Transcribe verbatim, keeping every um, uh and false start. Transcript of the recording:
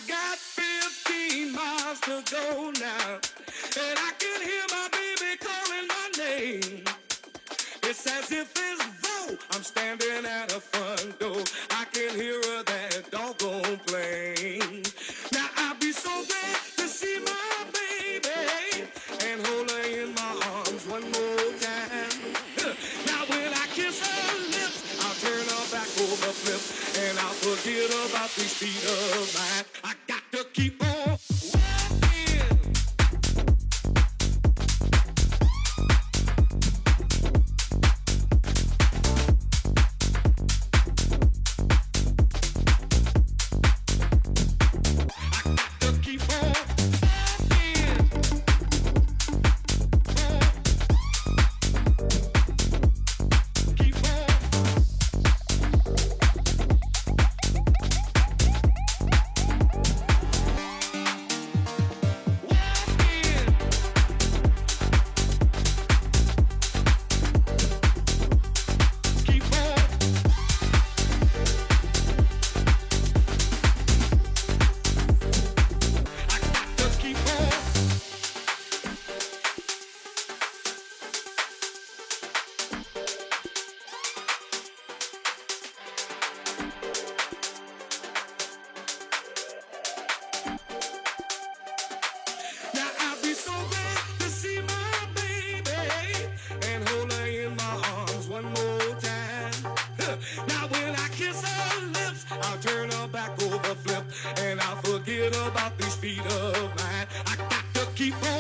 got fifteen miles to go now, and I can hear my baby calling my name. It's as if as though I'm standing at a front door. I can hear her that doggone plane. Now I'll be so glad to see my baby and hold her in my arms one more time. Now when I kiss her lips, I'll turn her back over flip, and I'll forget about these feet of mine. I got to keep on walking. Keep on.